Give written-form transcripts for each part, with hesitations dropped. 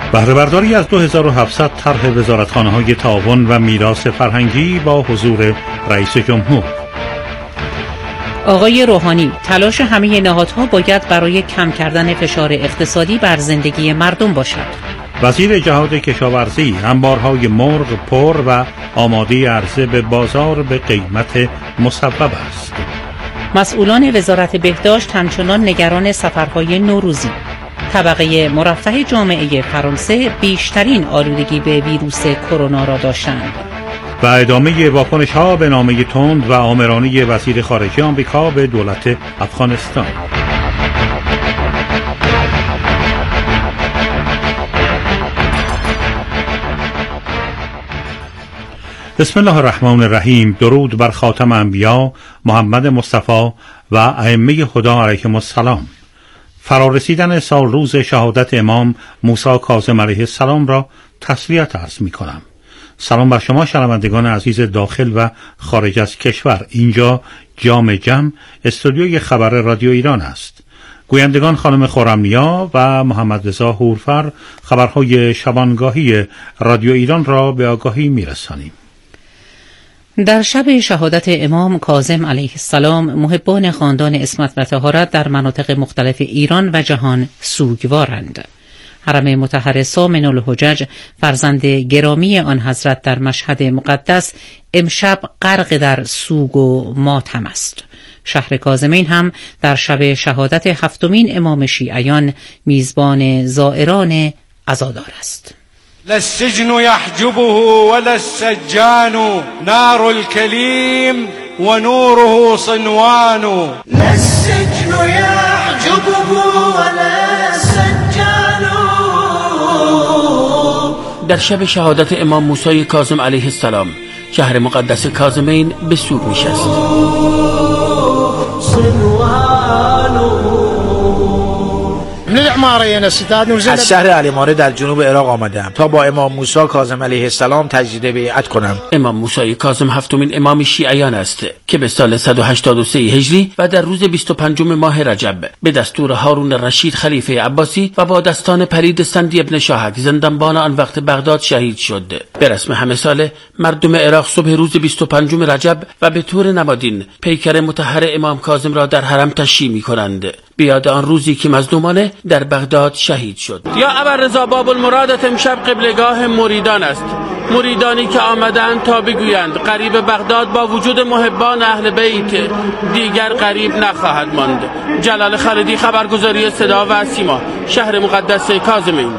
بهره برداری از 2700 طرح وزارتخانه‌های تعاون و میراث فرهنگی با حضور رئیس جمهور. آقای روحانی: تلاش همه نهادها باید برای کم کردن فشار اقتصادی بر زندگی مردم باشد. وزیر جهاد کشاورزی: انبارهای مرغ پر و آماده عرضه به بازار به قیمت مصوب است. مسئولان وزارت بهداشت همچنان نگران سفرهای نوروزی. طبقه مرفه جامعه فرانسه بیشترین آلودگی به ویروس کرونا را داشتند. و ادامه واکنش‌ها به نامه تند و آمرانه وزیر خارجه آمریکا به دولت افغانستان. بسم الله الرحمن الرحیم. درود بر خاتم انبیا محمد مصطفی و ائمه خدا علیهم السلام. فرارسیدن سال روز شهادت امام موسی کاظم علیه السلام را تسلیت عرض می کنم. سلام بر شما شنوندگان عزیز داخل و خارج از کشور. اینجا جام جم استودیوی خبر رادیو ایران است. گویندگان خانم خرمنیا و محمد رضا هورفر خبرهای شبانگاهی رادیو ایران را به آگاهی می رسانیم. در شب شهادت امام کاظم علیه السلام محبان خاندان عصمت و طهارت در مناطق مختلف ایران و جهان سوگوارند. حرم مطهر ثامن الحجج فرزند گرامی آن حضرت در مشهد مقدس امشب غرق در سوگ و ماتم است. شهر کاظمین هم در شب شهادت هفتمین امام شیعیان میزبان زائران عزادار است. لا السجن يحجبه ولا السجان نار الكليم ونوره صنوان. لا السجن يحجبه ولا السجان. در شب شهادت امام موسی کاظم علیه السلام شهر مقدس کاظمین به سوگ نشست. از شهر علیماره در جنوب عراق آمدم تا با امام موسی کاظم علیه السلام تجدید بیعت کنم. امام موسی کاظم هفتمین امام شیعیان است که به سال 183 هجری و در روز 25 ماه رجب به دستور هارون رشید خلیفه عباسی و با دستان پرید سندی ابن شاهک زندانبان آن وقت بغداد شهید شد. به رسم همه ساله مردم عراق صبح روز 25 رجب و به طور نمادین پیکر مطهر امام کاظم را در حرم تشییع می‌کنند به یاد آن روزی که مظلومانه در بغداد شهید شد. یا ابررضا باب المرادت امشب قبلگاه مریدان است، مریدانی که آمدند تا بگویند غریب بغداد با وجود محبان اهل بیت دیگر غریب نخواهد ماند. جلال خالدی، خبرگزاری صدا و سیما، شهر مقدس کاظمین.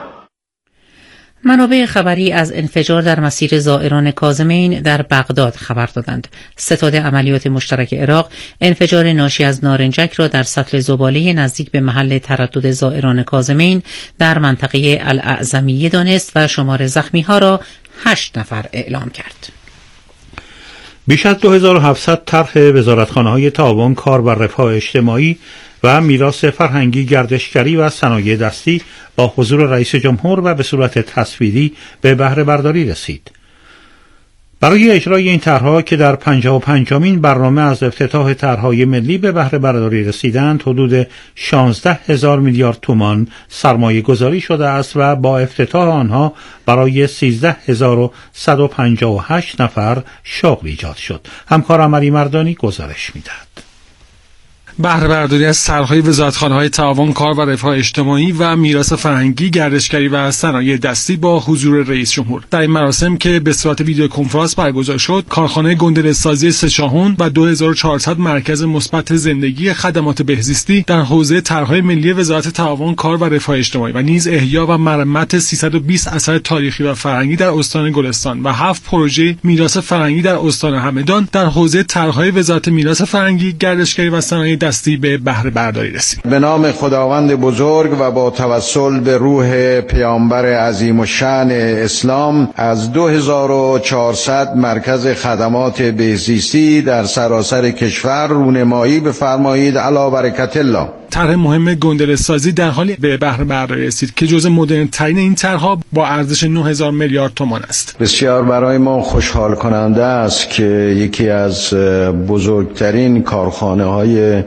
منابع خبری از انفجار در مسیر زائران کاظمین در بغداد خبر دادند. ستاد عملیات مشترک عراق انفجار ناشی از نارنجک را در سطل زباله نزدیک به محل تردد زائران کاظمین در منطقه الاعظمیه دانست و شمار زخمی‌ها را 8 نفر اعلام کرد. بیش از 2700 طرح وزارتخانه‌های تعاون، کار و رفاه اجتماعی و میراث فرهنگی، گردشگری و صنایع دستی با حضور رئیس جمهور و به صورت تصویری به بهره برداری رسید. برای اجرای این طرح‌ها که در 55مین برنامه از افتتاح طرح‌های ملی به بهره برداری رسیدند، حدود 16,000 میلیارد تومان سرمایه گذاری شده است و با افتتاح آنها برای 13,158 نفر شغل ایجاد شد. همکارم علی مردانی گزارش می‌دهد. بهره برداری از طرح‌های وزارتخانه‌های تعاون، کار و رفاه اجتماعی و میراث فرهنگی، گردشگری و صنایع دستی با حضور رئیس جمهور. در این مراسم که به صورت ویدیو کنفرانس برگزار شد، کارخانه گندله‌سازی سه‌شاهون و 2400 مرکز مثبت زندگی خدمات بهزیستی در حوزه طرح‌های ملی وزارت تعاون، کار و رفاه اجتماعی و نیز احیا و مرمت 320 اثر تاریخی و فرهنگی در استان گلستان و 7 پروژه میراث فرهنگی در استان همدان در حوزه طرح‌های وزارت میراث فرهنگی، گردشگری و صنایع دستی به بهره برداری رسید. به نام خداوند بزرگ و با توسل به روح پیامبر عظیم الشأن اسلام از 2400 مرکز خدمات بهزیستی در سراسر کشور رونمایی بفرمایید. علی برکت الله. طرح مهم گندله‌سازی در حالی به بهره برداری رسید که جزء مدرن‌ترین این طرح‌ها با ارزش 9,000 میلیارد تومان است. بسیار برای ما خوشحال کننده است که یکی از بزرگترین کارخانه‌های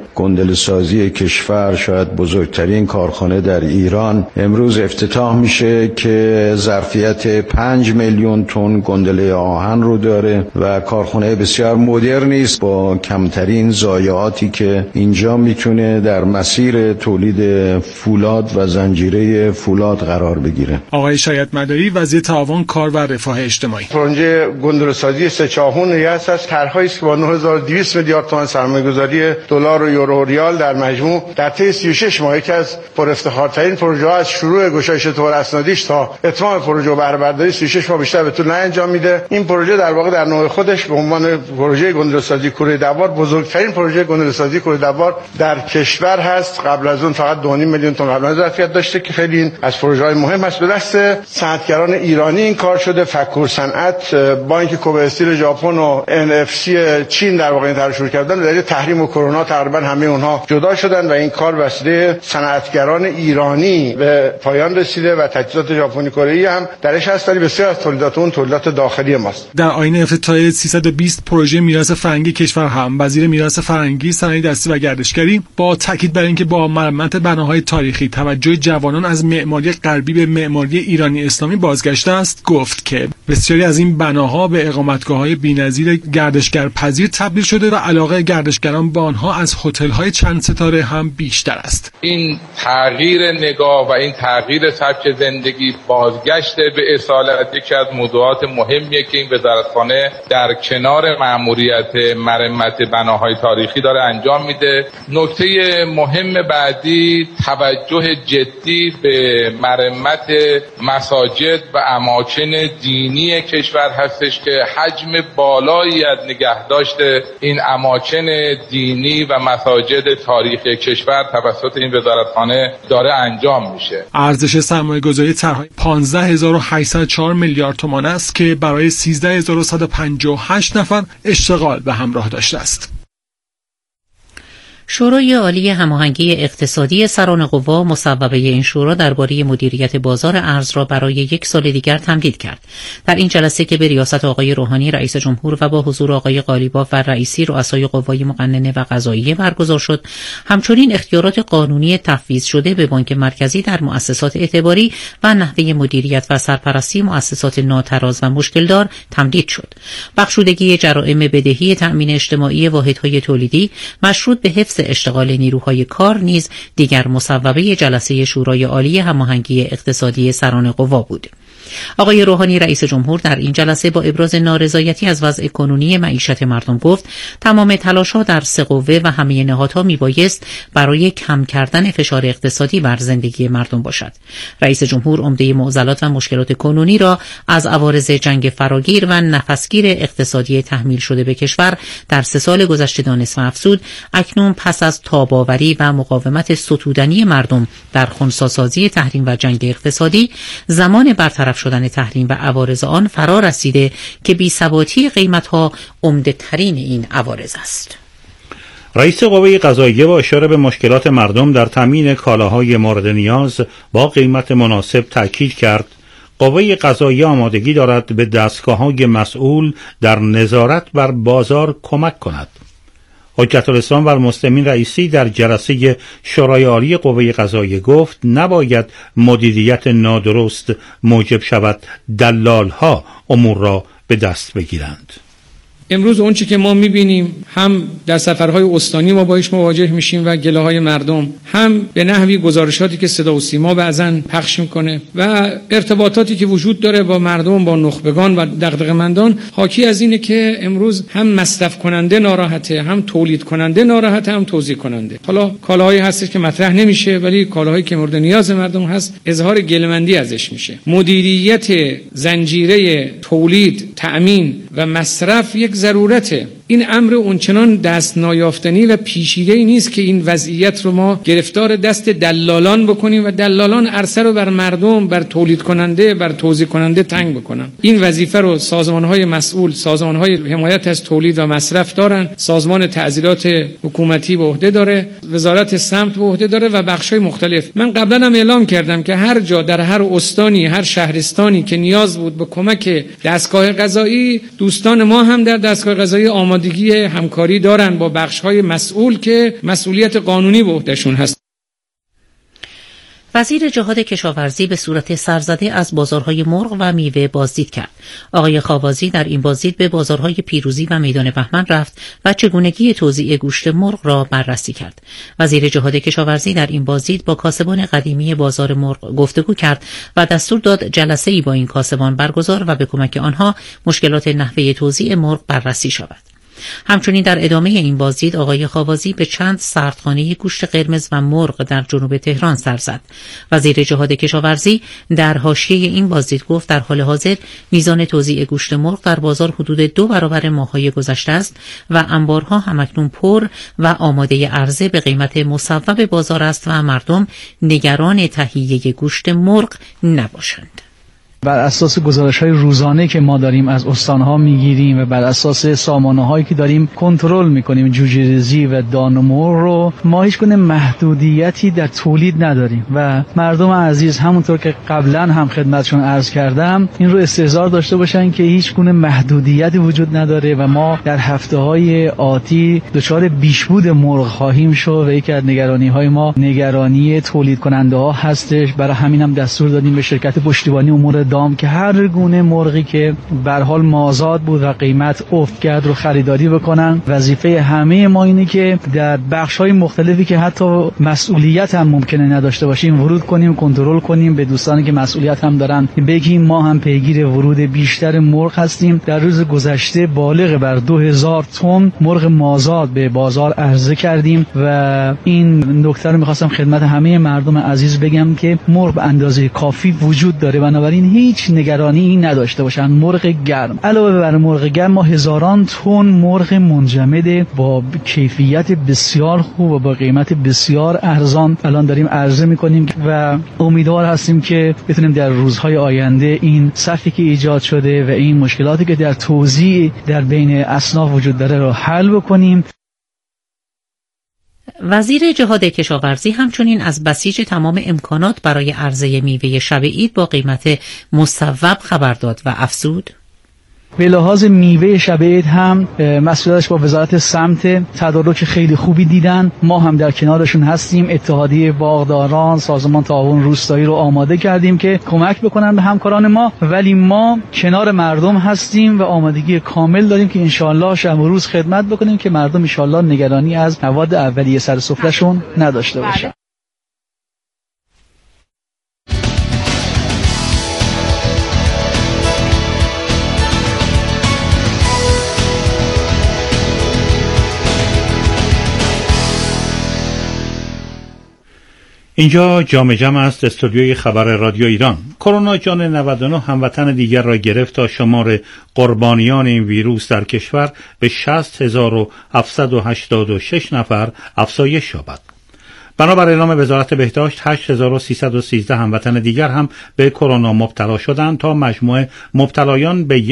گندله‌سازی کشور، شاید بزرگترین کارخانه در ایران امروز افتتاح میشه که ظرفیت 5 میلیون تن گندله آهن رو داره و کارخانه بسیار مدرنی است با کمترین ضایعاتی که اینجا میتونه در مسیر تولید فولاد و زنجیره فولاد قرار بگیره. آقای شایعت مداری، وزیر تعاون کار و رفاه اجتماعی: پروژه گندله‌سازی سه چاهون ریاست از طرحی است که با 9200 میلیارد تومان سرمایه‌گذاری دلار و یورو و ریال در مجموع در طی 36 ماه یکی از پرافتخارترین پروژه‌ها از شروع گشایش طور اسنادیش تا اتمام پروژه و بهره برداری 36 ماه بیشتر به طول انجام میده. این پروژه در واقع در نوع خودش به عنوان پروژه گندله‌سازی کوره دوار بزرگترین پروژه گندله‌سازی کوره دوار در کشور هست. قبل از اون فقط 2.5 میلیون تن قبلا ظرفیت داشته که خیلی این از پروژه‌های مهم هست. به دست صنعتگران ایرانی این کار شده. فکور صنعت، بانک کوبه استیل ژاپن و NFC چین در واقع این طرح شروع کردن. در تحریم و کرونا تقریبا همه اونها جدا شدن و این کار وسیله صنعتگران ایرانی به پایان رسیده و تجهیزات ژاپنی کره‌ای هم درش هست، ولی بسیار از تولیدات اون تولیدات داخلی ماست. در آیین افتتاحیه 320 پروژه میراث فرهنگی کشور هم وزیر میراث فرهنگی، صنایع دستی و گردشگری با تاکید بر اینکه با مرمت بناهای تاریخی توجه جوانان از معماری غربی به معماری ایرانی اسلامی بازگشته است، گفت که بسیاری از این بناها به اقامتگاه‌های بی‌نظیر گردشگرپذیر تبدیل شده و علاقه گردشگران به آنها از هتل‌های چند ستاره هم بیشتر است. این تغییر نگاه و این تغییر سبک زندگی بازگشت به اصالت یکی از موضوعات مهمیه که این وزارتخانه در کنار مأموریت مرمت بناهای تاریخی داره انجام میده. نکته مهم بعدی توجه جدی به مرمت مساجد و اماکن دینی کشور هستش که حجم بالایی از نگهداشت این اماکن دینی و مساجد تاریخی کشور توسط این وزارتخانه داره انجام میشه. ارزش سرمایه‌گذاری طرح 15804 میلیارد تومان است که برای 13158 نفر اشتغال به همراه داشته است. شورای عالی هماهنگی اقتصادی سران قوا مصوبه این شورا درباره مدیریت بازار ارز را برای 1 سال دیگر تمدید کرد. در این جلسه که به ریاست آقای روحانی رئیس جمهور و با حضور آقای قالیباف و رئیسی رؤسای قوای مقننه و قضاییه برگزار شد، همچنین اختیارات قانونی تفویض شده به بانک مرکزی در مؤسسات اعتباری و نحوه مدیریت و سرپرستی مؤسسات ناتراز و مشکلدار تمدید شد. بخشودگی جرائم بدهی تأمین اجتماعی واحدهای تولیدی مشروط به حفظ اشتغال نیروهای کار نیز دیگر مصوبه جلسه شورای عالی هماهنگی اقتصادی سران قوا بود. آقای روحانی رئیس جمهور در این جلسه با ابراز نارضایتی از وضع کنونی معیشت مردم گفت تمام تلاش‌ها در سه قوه و همه نهادها میبایست برای کم کردن فشار اقتصادی بر زندگی مردم باشد. رئیس جمهور عمده معضلات و مشکلات کنونی را از عوارض جنگ فراگیر و نفسگیر اقتصادی تحمیل شده به کشور در 3 سال گذشته دانست و افزود اکنون پس از تاب‌آوری و مقاومت ستودنی مردم در خنثی‌سازی تحریم و جنگ اقتصادی، زمان برطرف شدن تحریم و عوارض آن فرا رسیده که بی‌ثباتی قیمت‌ها عمده‌ترین این عوارض است. رئیس قوه قضاییه با اشاره به مشکلات مردم در تامین کالاهای مورد نیاز با قیمت مناسب تاکید کرد قوه قضاییه آمادگی دارد به دستگاه‌های مسئول در نظارت بر بازار کمک کند. حجت الاسلام و المسلمین رئیسی در جلسه شورای عالی قوه قضاییه گفت نباید مدیریت نادرست موجب شود دلال‌ها امور را به دست بگیرند. امروز اون چی که ما می‌بینیم هم در سفرهای استانی ما باهاش مواجه میشیم و گله‌های مردم، هم به نحوی گزارشاتی که صدا و سیما بعضن پخش میکنه و ارتباطاتی که وجود داره با مردم، با نخبگان و دغدغه‌مندان، حاکی از اینه که امروز هم مصرف کننده ناراحته، هم تولید کننده ناراحته، هم توزیع کننده. حالا کالاهایی هست که مطرح نمیشه ولی کالاهایی که مورد نیاز مردم هست اظهار گله‌مندی ازش میشه. مدیریت زنجیره تولید، تأمین و مصرف یک ضرورته. این امر اونچنان دست نیافتنی و پیچیده‌ای نیست که این وضعیت رو ما گرفتار دست دلالان بکنیم و دلالان عرصه رو بر مردم، بر تولید کننده، بر توزیع کننده تنگ بکنن. این وظیفه رو سازمان‌های مسئول، سازمان‌های حمایت از تولید و مصرف دارن. سازمان تعزیرات حکومتی به عهده داره، وزارت سمت به عهده داره و بخش‌های مختلف. من قبلا هم اعلام کردم که هر جا در هر استانی، هر شهرستانی که نیاز بود به کمک دستگاه قضایی، دوستان ما هم در دستگاه قضایی آماده آمادگی همکاری دارن با بخش‌های مسئول که مسئولیت قانونی به عهدهشون هست. وزیر جهاد کشاورزی به صورت سرزده از بازارهای مرغ و میوه بازدید کرد. آقای خاوازی در این بازدید به بازارهای پیروزی و میدان بهمن رفت و چگونگی توزیع گوشت مرغ را بررسی کرد. وزیر جهاد کشاورزی در این بازدید با کاسبان قدیمی بازار مرغ گفتگو کرد و دستور داد جلسه‌ای با این کاسبان برگزار و به کمک آنها مشکلات نحوه توزیع مرغ بررسی شود. همچنین در ادامه این بازدید آقای خاوازی به چند سردخانه گوشت قرمز و مرغ در جنوب تهران سر زد. وزیر جهاد کشاورزی در حاشیه این بازدید گفت در حال حاضر میزان توزیع گوشت مرغ در بازار حدود 2 برابر ماه‌های گذشته است و انبارها همکنون پر و آماده عرضه به قیمت مصوب بازار است و مردم نگران تهیه گوشت مرغ نباشند. بر اساس گزارش‌های روزانه که ما داریم از استان‌ها می‌گیریم و بر اساس سامانه‌هایی که داریم کنترل می‌کنیم جوجه‌ریزی و دان مرغ رو، ما هیچ گونه محدودیتی در تولید نداریم و مردم عزیز همونطور که قبلا هم خدمتشون عرض کردم این رو استحضار داشته باشن که هیچ گونه محدودیتی وجود نداره و ما در هفته‌های آتی دچار بیشبود مرغ خواهیم شد و یکی از نگرانی‌های ما نگرانی تولید کننده‌ها هستش. برای همین هم دستور دادیم به شرکت پشتیبانی امور دام که هر گونه مرغی که به هر حال مازاد بود و قیمت افت کرد رو خریداری بکنن. وظیفه همه ما اینه که در بخش‌های مختلفی که حتی مسئولیت هم ممکنه نداشته باشیم ورود کنیم، کنترل کنیم، به دوستانی که مسئولیت هم دارن بگیم ما هم پیگیر ورود بیشتر مرغ هستیم. در روز گذشته بالغ بر 2000 تن مرغ مازاد به بازار عرضه کردیم و این نکته رو می‌خواستم خدمت همه مردم عزیز بگم که مرغ به اندازه کافی وجود داره، بنابراین هیچ نگرانی نداشته باشن. مرغ گرم علاوه بر مرغ گرم ما هزاران تن مرغ منجمد با کیفیت بسیار خوب و با قیمت بسیار ارزان الان داریم عرضه می‌کنیم و امیدوار هستیم که بتونیم در روزهای آینده این صفی که ایجاد شده و این مشکلاتی که در توزیع در بین اصناف وجود داره رو حل بکنیم. وزیر جهاد کشاورزی همچنین از بسیج تمام امکانات برای عرضه میوه شب عید با قیمت مصوب خبر داد و افزود به لحاظ میوه شب عید هم مسئولیتش با وزارت سمت تدارک خیلی خوبی دیدن. ما هم در کنارشون هستیم. اتحادیه باغداران، سازمان تعاون روستایی رو آماده کردیم که کمک بکنن به همکاران ما، ولی ما کنار مردم هستیم و آمادگی کامل داریم که انشالله شب و روز خدمت بکنیم که مردم انشالله نگرانی از مواد اولیه سر سفرهشون نداشته باشن. اینجا جام جم است، استودیوی خبر رادیو ایران. کرونا جان 99 هموطن دیگر را گرفت تا شمار قربانیان این ویروس در کشور به 60786 نفر افزایش یابد. بنابر اعلام وزارت بهداشت 8313 هموطن دیگر هم به کرونا مبتلا شدند تا مجموع مبتلایان به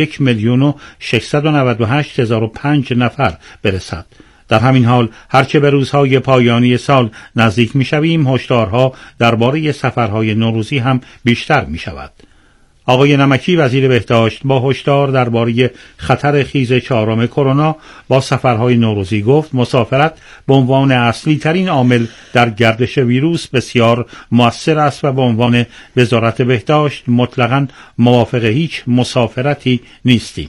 1,698,005 نفر برسد. در همین حال هرچه به روزهای پایانی سال نزدیک می‌شویم هشدارها درباره سفرهای نوروزی هم بیشتر می‌شود. آقای نمکی وزیر بهداشت با هشدار درباره خطر خیز 4 کرونا با سفرهای نوروزی گفت مسافرت به عنوان اصلی ترین عامل در گردش ویروس بسیار مؤثر است و به عنوان وزارت بهداشت مطلقاً موافق هیچ مسافرتی نیستیم.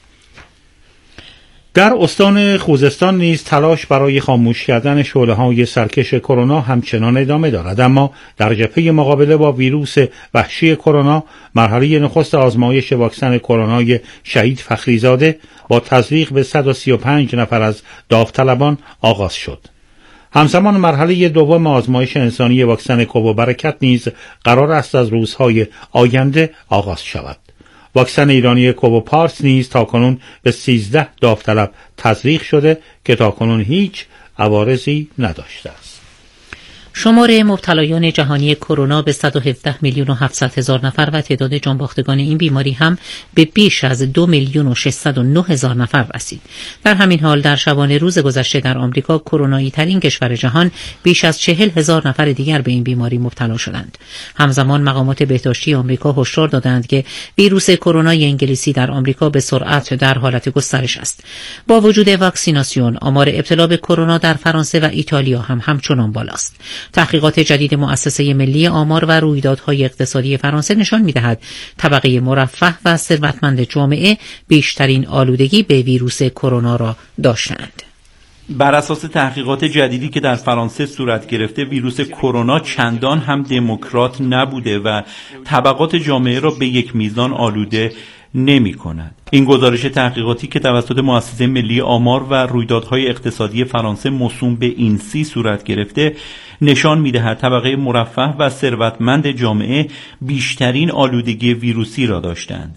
در استان خوزستان نیز تلاش برای خاموش کردن شعله‌های سرکش کرونا همچنان ادامه دارد، اما در جبهه مقابله با ویروس وحشی کرونا مرحله نخست آزمایش واکسن کرونای شهید فخریزاده با تزریق به 135 نفر از داوطلبان آغاز شد. همزمان مرحله دوم آزمایش انسانی واکسن کوو برکت نیز قرار است از روزهای آینده آغاز شود. واکسن ایرانی کووپارس نیز تاکنون به 13 داوطلب تزریق شده که تاکنون هیچ عوارضی نداشته است. شمار مبتلایان جهانی کرونا به 117 میلیون و 700 هزار نفر و تعداد جانباختگان این بیماری هم به بیش از 2 میلیون و 609 هزار نفر رسید. در همین حال در شبانه روز گذشته در آمریکا، کرونایی ترین کشور جهان، بیش از 40 هزار نفر دیگر به این بیماری مبتلا شدند. همزمان مقامات بهداشتی آمریکا هشدار دادند که ویروس کرونای انگلیسی در آمریکا به سرعت در حالت گسترش است. با وجود واکسیناسیون، آمار ابتلا به کرونا در فرانسه و ایتالیا هم همچنان بالاست. تحقیقات جدید مؤسسه ملی آمار و رویدادهای اقتصادی فرانسه نشان می‌دهد طبقه مرفه و ثروتمند جامعه بیشترین آلودگی به ویروس کرونا را داشتند. بر اساس تحقیقات جدیدی که در فرانسه صورت گرفته، ویروس کرونا چندان هم دموکرات نبوده و طبقات جامعه را به یک میزان آلوده نمی کند. این گزارش تحقیقاتی که توسط مؤسسه ملی آمار و رویدادهای اقتصادی فرانسه موسوم به اینسی صورت گرفته نشان می دهد طبقه مرفه و ثروتمند جامعه بیشترین آلودگی ویروسی را داشتند.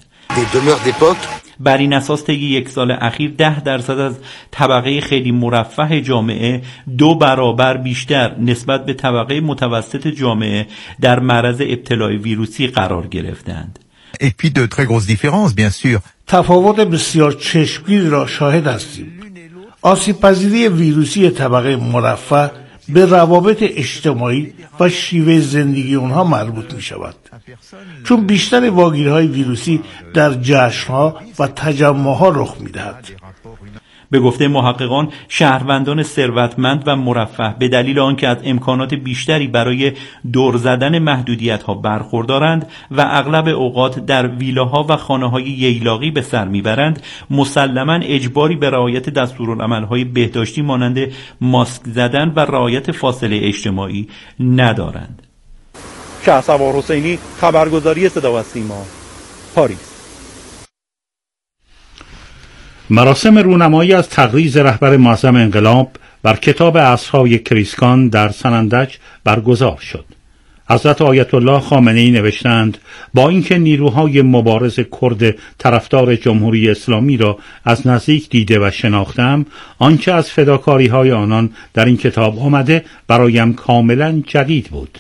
بر این اساس طی یک سال اخیر 10% از طبقه خیلی مرفه جامعه 2 برابر بیشتر نسبت به طبقه متوسط جامعه در معرض ابتلای ویروسی قرار گرفتند. Et puis de très grosses différences, bien sûr. تفاوت بسیار چشمگیر را شاهد هستیم. آسیب‌پذیری ویروسی طبقه مرفه به روابط اجتماعی و شیوه زندگی اونها مربوط می شود، چون بیشتر واگیرهای ویروسی در جشنها و تجمعها رخ می دهد. به گفته محققان، شهروندان ثروتمند و مرفه به دلیل آنکه از امکانات بیشتری برای دور زدن محدودیت‌ها برخوردارند و اغلب اوقات در ویلاها و خانه‌های ییلاقی به سر میبرند، مسلماً اجباری به رعایت دستورالعمل‌های بهداشتی مانند ماسک زدن و رعایت فاصله اجتماعی ندارند. شهسوار حسینی، خبرگزاری صدا و سیما، پاریس. مراسم رونمایی از تقریض رهبر معظم انقلاب بر کتاب عصرهای کریسکان در سنندج برگزار شد. حضرت آیت الله خامنه‌ای نوشتند با اینکه نیروهای مبارز کرد طرفدار جمهوری اسلامی را از نزدیک دیده و شناختم، آنچه از فداکاری‌های آنان در این کتاب آمده برایم کاملا جدید بود.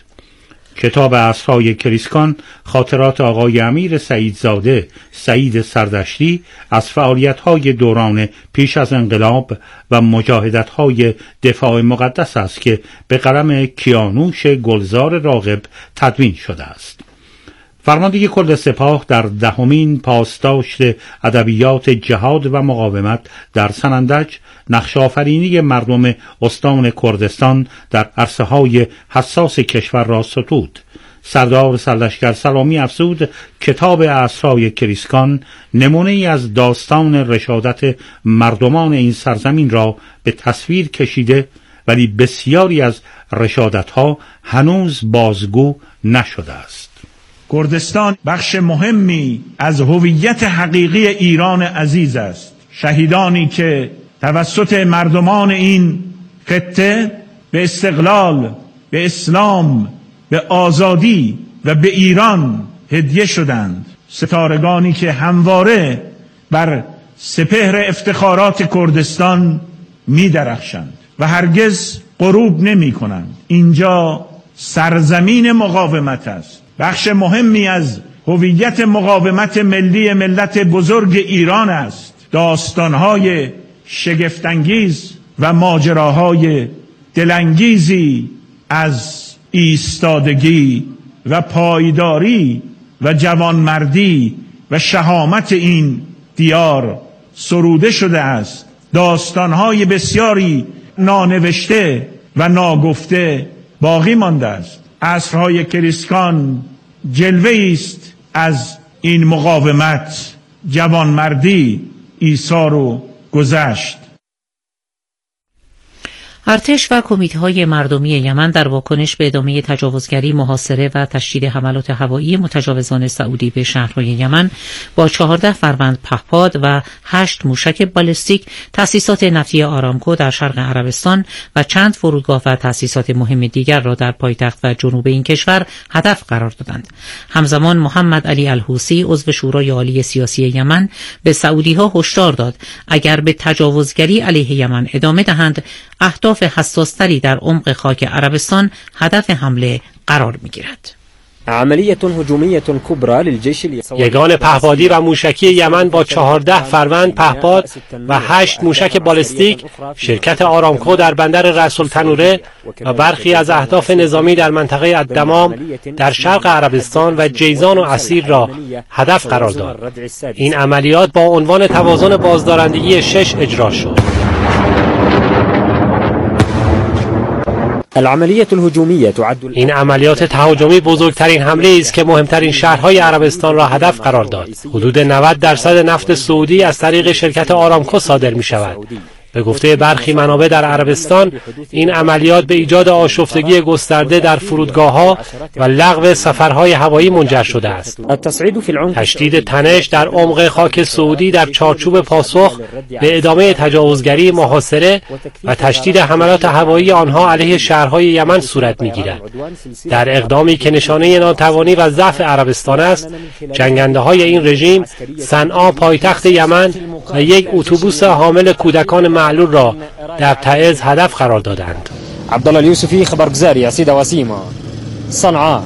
کتاب عصرهای کریسکان خاطرات آقای امیر سعیدزاده سعید سردشتی از فعالیت‌های دوران پیش از انقلاب و مجاهدت‌های دفاع مقدس است که به قلم کیانوش گلزار راغب تدوین شده است. فرماندهی کل سپاه در 10مین پاسداشت ادبیات جهاد و مقاومت در سنندج نقش آفرینی مردم استان کردستان در عرصه‌های حساس کشور را ستود. سردار سرلشکر سلامی افزود کتاب عصرهای کریسکان نمونه ای از داستان رشادت مردمان این سرزمین را به تصویر کشیده، ولی بسیاری از رشادت‌ها هنوز بازگو نشده است. کردستان بخش مهمی از هویت حقیقی ایران عزیز است. شهیدانی که توسط مردمان این خطه به استقلال، به اسلام، به آزادی و به ایران هدیه شدند. ستارگانی که همواره بر سپهر افتخارات کردستان می درخشند و هرگز غروب نمی کنند. اینجا سرزمین مقاومت است. بخش مهمی از هویت مقاومت ملی ملت بزرگ ایران است. داستانهای شگفت‌انگیز و ماجراهای دلانگیزی از ایستادگی و پایداری و جوانمردی و شهامت این دیار سروده شده است. داستانهای بسیاری نانوشته و ناگفته باقی مانده است. عصرهای کریسکان جلوه است از این مقاومت، جوانمردی، ایثار و گذشت. ارتش و کمیته‌های مردمی یمن در واکنش به ادامه تجاوزگری، محاصره و تشدید حملات هوایی متجاوزان سعودی به شهرهای یمن با 14 فروند پهپاد و 8 موشک بالستیک تأسیسات نفتی آرامکو در شرق عربستان و چند فرودگاه و تأسیسات مهم دیگر را در پایتخت و جنوب این کشور هدف قرار دادند. همزمان محمد علی الحوثی عضو شورای عالی سیاسی یمن به سعودی‌ها هشدار داد اگر به تجاوزگری علیه یمن ادامه دهند، اهداف اهداف حساستری در عمق خاک عربستان هدف حمله قرار می‌گیرد. عملیه هجومیه کبرى للجيش یگان پهپادی و موشکی یمن با 14 فروند پهپاد و 8 موشک بالستیک شرکت آرامکو در بندر رأس التنوره و برخی از اهداف نظامی در منطقه الدمام در شرق عربستان و جیزان و عسیر را هدف قرار داد. این عملیات با عنوان توازن بازدارندگی 6 اجرا شد. این عملیات تهاجمی بزرگترین حمله است که مهمترین شهرهای عربستان را هدف قرار داد. حدود 90% نفت سعودی از طریق شرکت آرامکو صادر می شود. به گفته برخی منابع در عربستان، این عملیات به ایجاد آشفتگی گسترده در فرودگاه‌ها و لغو سفرهای هوایی منجر شده است. تشدید تنش در عمق خاک سعودی در چارچوب پاسخ به ادامه تجاوزگری محاصره و تشدید حملات هوایی آنها علیه شهرهای یمن صورت می‌گیرد. در اقدامی که نشانه ناتوانی و ضعف عربستان است، جنگنده‌های این رژیم صنعا پایتخت یمن و یک اتوبوس حامل کودکان معلول را در تعز هدف قرار دادند. عبدالله الیوسفی خبرگزاری صدا و سیما، صنعا.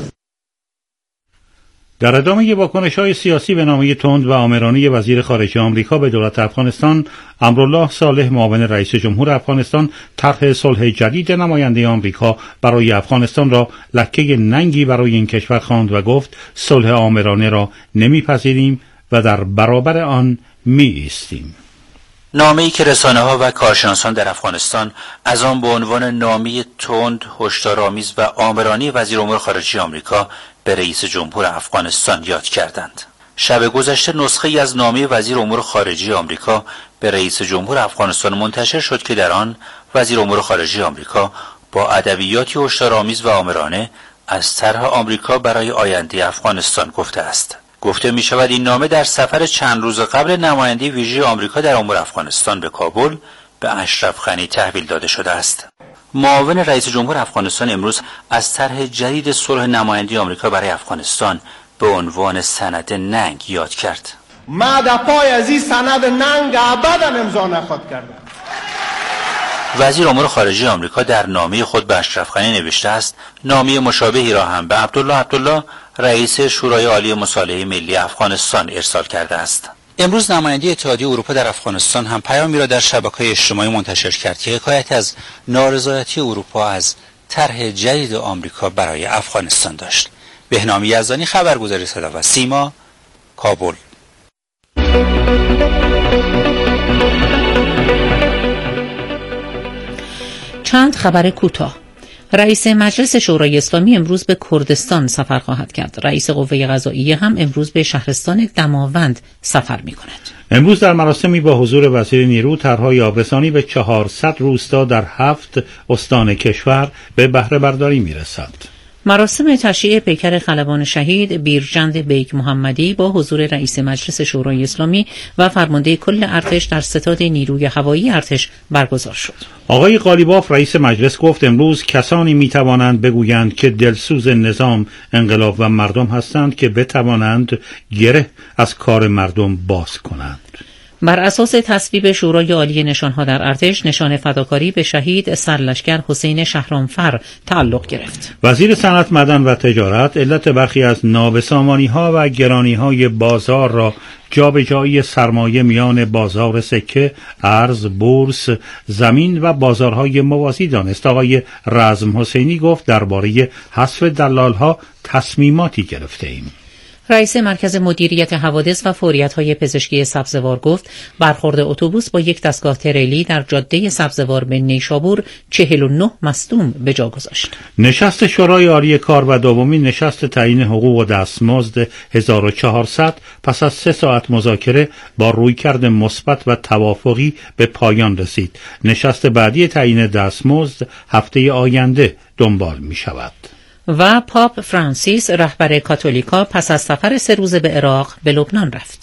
در ادامه واکنش‌های سیاسی به نامه تند و آمرانه وزیر خارجه آمریکا به دولت افغانستان، امرالله صالح معاون رئیس جمهور افغانستان طرح صلح جدید نماینده آمریکا برای افغانستان را لکه ننگی برای این کشور خواند و گفت صلح آمرانه را نمیپذیریم و در برابر آن می‌ایستیم. نامه‌ای که رسانه‌ها و کارشناسان در افغانستان از آن به عنوان نامه تند، هشدارآمیز و آمرانه وزیر امور خارجه آمریکا به رئیس جمهور افغانستان یاد کردند. شب گذشته نسخه‌ای از نامه وزیر امور خارجه آمریکا به رئیس جمهور افغانستان منتشر شد که در آن وزیر امور خارجه آمریکا با ادبیاتی هشدارآمیز و آمرانه از طرح آمریکا برای آینده افغانستان گفته است. گفته می شود این نامه در سفر چند روز قبل نماینده ویژه آمریکا در امور افغانستان به کابل به اشرف غنی تحویل داده شده است. معاون رئیس جمهور افغانستان امروز از طرح جدید صلح نماینده آمریکا برای افغانستان به عنوان سند ننگ یاد کرد. ما در پای از این سند ننگ ابدا امضا نخواهد کردم. وزیر امور خارجه آمریکا در نامه خود به اشرف غنی نوشته است نامه مشابهی را هم به عبدالله رئیس شورای عالی مصالحه ملی افغانستان ارسال کرده است. امروز نماینده اتحادیه اروپا در افغانستان هم پیامی را در شبکه‌های اجتماعی منتشر کرد که حکایت از نارضایتی اروپا از طرح جدید آمریکا برای افغانستان داشت. بهنام یزدانی، خبرگزاری صدا و سیما، کابل. چند خبر کوتاه. رئیس مجلس شورای اسلامی امروز به کردستان سفر خواهد کرد. رئیس قوه قضاییه هم امروز به شهرستان دماوند سفر می کند. امروز در مراسمی با حضور وزیر نیرو طرحهای آبرسانی به 400 روستا در 7 استان کشور به بهره برداری می رسد. مراسم تشییع پیکر خلبان شهید بیرجند بیگ محمدی با حضور رئیس مجلس شورای اسلامی و فرمانده کل ارتش در ستاد نیروی هوایی ارتش برگزار شد. آقای قالیباف رئیس مجلس گفت امروز کسانی می توانند بگویند که دلسوز نظام، انقلاب و مردم هستند که بتوانند گره از کار مردم باز کنند. بر اساس تصویب شورای عالی نشانها در ارتش، نشان فداکاری به شهید سرلشکر حسین شهرامفر تعلق گرفت. وزیر صنعت، معدن و تجارت علت برخی از نابسامانی‌ها و گرانی‌های بازار را جابجایی سرمایه میان بازار سکه، ارز، بورس، زمین و بازارهای موازی دانست. آقای رزم حسینی گفت درباره حذف دلال‌ها تصمیماتی گرفته‌ایم. رئیس مرکز مدیریت حوادث و فوریت‌های پزشکی سبزوار گفت برخورد اتوبوس با یک دستگاه تریلی در جاده سبزوار به نیشابور 49 مصدوم به جا گذاشت. نشست شورای عالی کار و دومین نشست تعیین حقوق و دستمزد 1400 پس از 3 ساعت مذاکره با رویکرد مثبت و توافقی به پایان رسید. نشست بعدی تعیین دستمزد هفته آینده دنبال می شود. و پاپ فرانسیس رهبر کاتولیکا پس از سفر 3 روزه به عراق به لبنان رفت.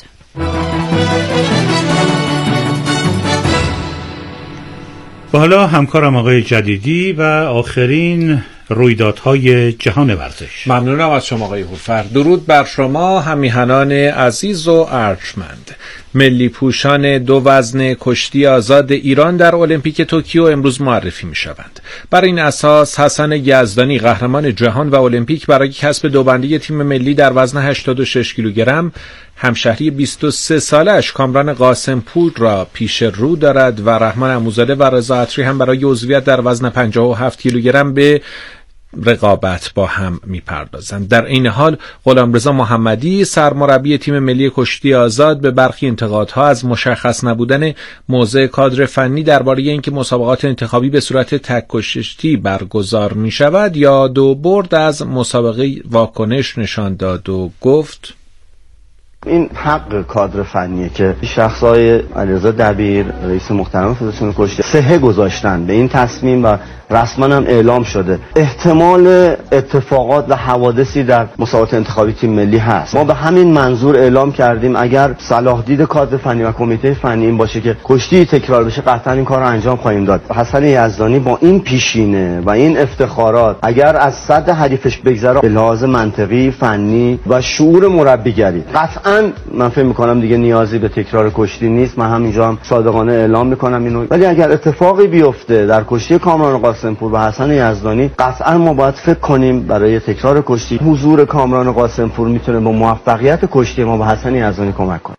و حالا همکارم آقای جدیدی و آخرین رویدادهای جهان ورزش. ممنونم از شما آقای هوفر. درود بر شما همیهنان عزیز و ارجمند. ملی پوشان 2 وزن کشتی آزاد ایران در المپیک توکیو امروز معرفی می شوند. بر این اساس حسن یزدانی قهرمان جهان و المپیک برای کسب 2 بندی تیم ملی در وزن 86 کیلوگرم همشهری 23 سالش کامران قاسمپور را پیش رو دارد و رحمان عموزاده و رضا عطری هم برای عضویت در وزن 57 کیلوگرم به رقابت با هم می‌پردازند. در این حال غلامرضا محمدی سرمربی تیم ملی کشتی آزاد به برخی انتقادها از مشخص نبودن موضع کادر فنی درباره اینکه مسابقات انتخابی به صورت تک کشتی برگزار می‌شود یا 2 برد از مسابقه واکنش نشان داد و گفت این حق کادر فنیه که شخصای علیرضا دبیر رئیس محترم فدراسیون کشتی صحه گذاشتن به این تصمیم و رسما هم اعلام شده. احتمال اتفاقات و حوادثی در مسابقات انتخابی تیم ملی هست. ما به همین منظور اعلام کردیم اگر صلاح دید کادر فنی و کمیته فنی این باشه که کشتی تکرار بشه قطعا این کار رو انجام خواهیم داد. حسن یزدانی با این پیشینه و این افتخارات اگر از صد حریفش بگذره به لحاظ منطقی، فنی و شعور مربیگری قطعا من فکر می‌کنم دیگه نیازی به تکرار کشتی نیست. من همینجا هم صادقانه اعلام می‌کنم اینو. ولی اگر اتفاقی بیفته در کشتی کامران قاسمپور و حسن یزدانی قطعا ما باید فکر کنیم برای تکرار کشتی. حضور کامران قاسمپور میتونه با موفقیت کشتی ما به حسن یزدانی کمک کنه.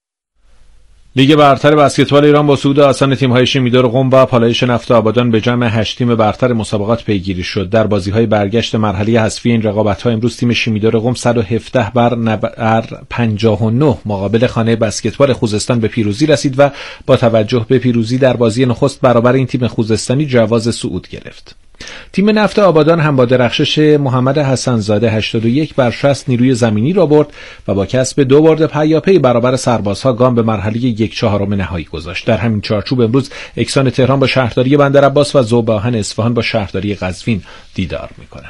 لیگ برتر بسکتبال ایران با صعود آسان تیم‌های شیمیدار قم و پالایش نفت آبادان به جمع 8 تیم برتر مسابقات پیگیری شد. در بازی‌های برگشت مرحله حذفی این رقابت‌ها امروز تیم شیمیدار قم 117 بر 59 مقابل خانه بسکتبال خوزستان به پیروزی رسید و با توجه به پیروزی در بازی نخست برابر این تیم خوزستانی جواز صعود گرفت. تیم نفت آبادان هم با درخشش محمد حسن‌زاده 81 بر 60 نیروی زمینی را برد و با کسب 2 برد پیاپی برابر سربازها گام به مرحله 1/4 نهایی گذاشت. در همین چارچوب امروز اکسان تهران با شهرداری بندرعباس و ذوب‌آهن اصفهان با شهرداری قزوین دیدار می‌کنند.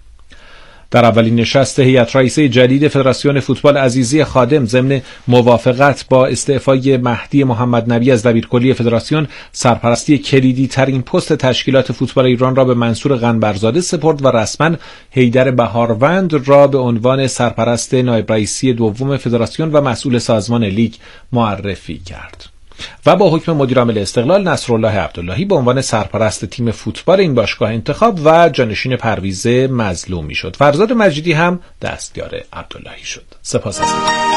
در اولین نشست هیئت رئیسه جدید فدراسیون فوتبال عزیزی خادم ضمن موافقت با استعفای مهدی محمد نبی از دبیرکلی فدراسیون سرپرستی کلیدی ترین پست تشکیلات فوتبال ایران را به منصور قنبرزاده سپرد و رسما حیدر بهاروند را به عنوان سرپرست نایب رئیسی دوم فدراسیون و مسئول سازمان لیگ معرفی کرد. و با حکم مدیر عامل استقلال نصرالله عبداللهی به عنوان سرپرست تیم فوتبال این باشگاه انتخاب و جانشین پرویز مظلومی شد. فرزاد مجیدی هم دستیار عبداللهی شد. سپاس از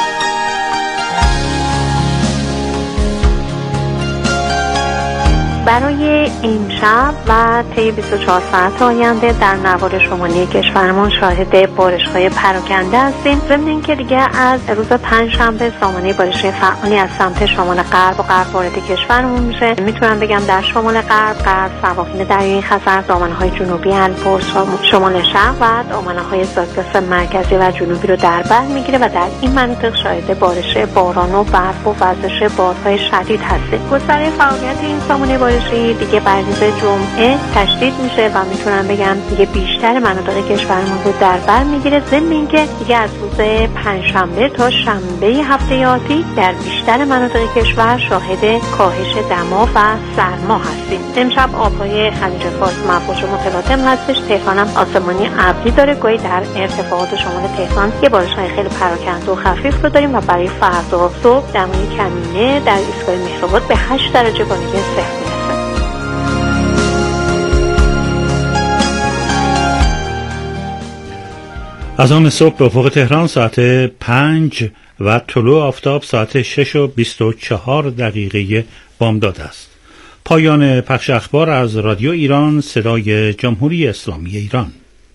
برای این شب و طی 24 ساعت آینده در نوار شمالی کشورمان شاهد بارش‌های پراکنده هستیم. ضمن اینکه دیگه از روز پنجشنبه سامانه بارشی فعالی از سمت شمال غرب و غرب وارد کشورمون میشه. میتونم بگم در شمال غرب سواحل دریای خزر، دامنه‌های جنوبی البرز، شمال شرق و دامنه‌های زاگرس مرکزی و جنوبی رو در بر میگیره و در این مناطق شاهد بارش باران و برف و وزش بادهای شدید هستیم. گستره فعالیت این سامانه دیگه بر روز جمعه تشدید میشه و میتونم بگم دیگه بیشتر مناطق کشورمون رو در بر میگیره. ضمن اینکه دیگه از روز پنجشنبه تا شنبه هفته آتی در بیشتر مناطق کشور شاهد کاهش دما و سرما هستیم. امشب آبهای خلیج فارس مفروش و متلاطم هستش. تهران هم آسمانی ابری داره. گاهی در ارتفاعات شمال تهران یه بارش‌های خیلی پراکنده و خفیف رو داریم و برای فردا صبح دمای کمینه در ایستگاه مهرآباد به 8 درجه با نگه صفر. از آن صبح به افق تهران ساعت 5 و طلوع آفتاب ساعت 6:24 بامداد است. پایان پخش اخبار از رادیو ایران صدای جمهوری اسلامی ایران.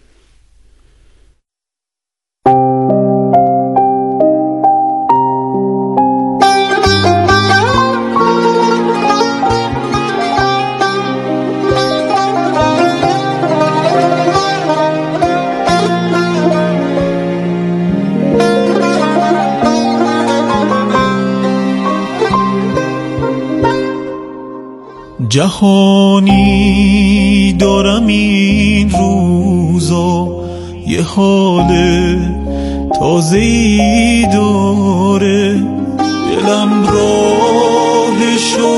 جهانی دارم این روزا یه حال تازه‌ای داره دلم راه